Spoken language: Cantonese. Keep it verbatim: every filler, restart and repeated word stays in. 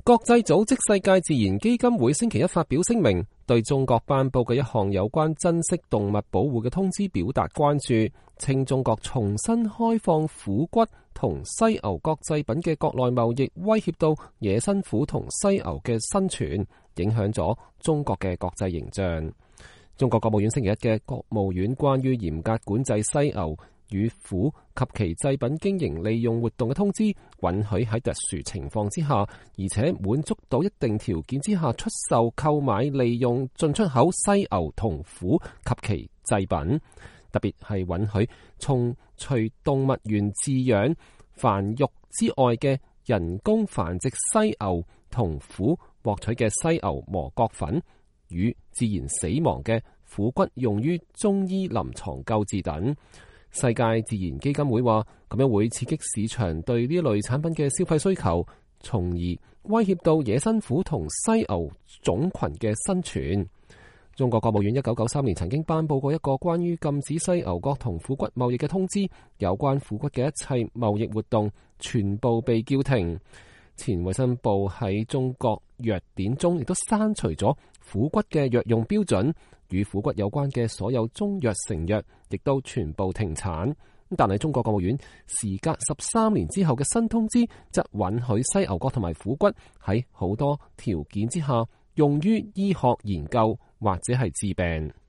國際組織世界自然基金會星期一發表聲明，對中國頒布嘅一項有關珍稀動物保護嘅通知表達關注，稱中國重新開放虎骨同犀牛角製品嘅國內貿易，威脅到野生虎同犀牛嘅生存，影響咗中國嘅國際形象。中國國務院星期一嘅國務院關於嚴格管制犀牛與虎及其製品經營利用活動嘅通知，允許喺特殊情況之下，而且滿足到一定條件之下出售、購買、利用、進出口犀牛同虎及其製品，特別係允許從除動物園飼養、繁育之外嘅人工繁殖犀牛同虎獲取嘅犀牛磨角粉與自然死亡嘅虎骨用於中醫臨床救治等。世界自然基金會話，咁樣會刺激市場對呢類產品嘅消費需求，從而威脅到野生虎同犀牛種群嘅生存。中國國務院一九九三年曾經頒布過一個關於禁止犀牛角同虎骨貿易嘅通知，有關虎骨嘅一切貿易活動全部被叫停。前衛生部喺中國藥典中亦都刪除咗虎骨嘅藥用標準，與虎骨有關嘅所有中藥成藥亦都全部停產。但係中國國務院時隔十三年之後嘅新通知，則允許犀牛角同埋虎骨喺好多條件之下用於醫學研究或者係治病。